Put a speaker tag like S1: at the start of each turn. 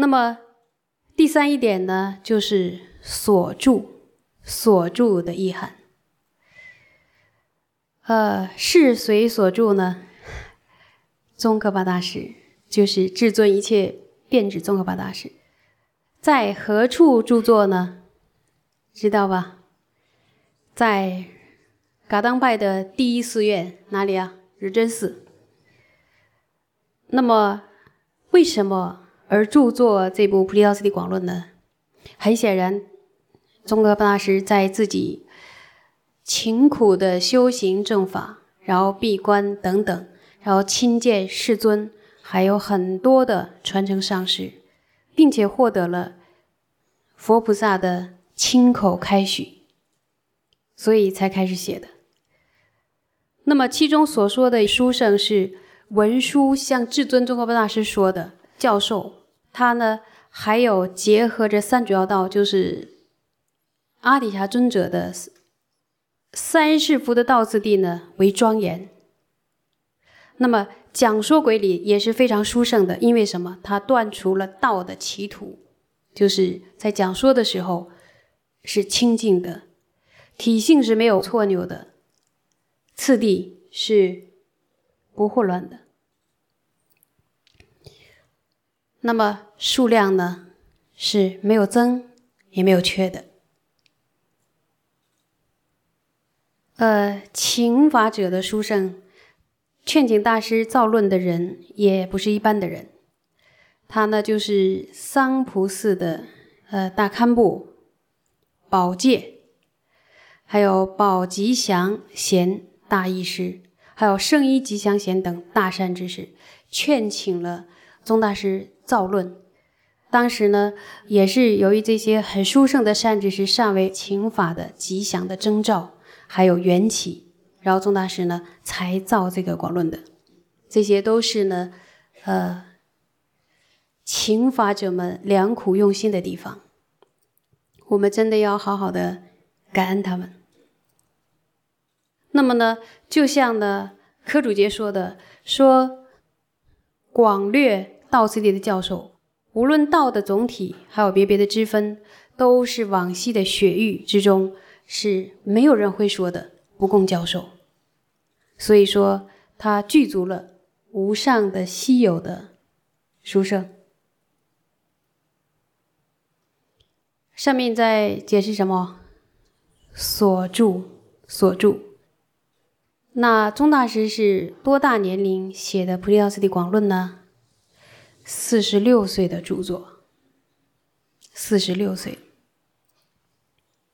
S1: 那么第三一点呢，就是所著的意涵。是谁所著呢？宗喀巴大师，就是至尊一切遍知宗喀巴大师。在何处著作呢？知道吧？在噶当派的第一寺院，哪里啊？日真寺。那么为什么而著作这部《菩提道次第广论》呢？很显然，宗喀巴大师在自己勤苦的修行正法，然后闭关等等，然后亲见世尊，还有很多的传承上师，并且获得了佛菩萨的亲口开许，所以才开始写的。那么其中所说的书圣是文殊向至尊宗喀巴大师说的教授，他呢还有结合着三主要道，就是阿底峡尊者的三世福的道次第呢为庄严。那么讲说轨理也是非常殊胜的，因为什么？他断除了道的歧途，就是在讲说的时候是清净的，体性是没有错扭的，次第是不混乱的。那么数量呢是没有增也没有缺的。请法者的殊胜，劝请大师造论的人也不是一般的人，他呢就是桑蒲寺的大堪布、宝戒，还有宝吉祥贤大义师，还有圣依吉祥贤等大善之士，劝请了宗大师造论。当时呢，也是由于这些很殊胜的善知识尚未请法的吉祥的征兆，还有缘起，然后宗大师呢才造这个广论的。这些都是呢，请法者们良苦用心的地方，我们真的要好好的感恩他们。那么呢，就像呢柯主杰说的，说广略道次第的教授，无论道的总体还有别的支分，都是往昔的雪域之中是没有人会说的不共教授。所以说他具足了无上的稀有的殊胜。上面在解释什么？所著。那宗大师是多大年龄写的《菩提道次第广论》呢？46岁的著作，46岁。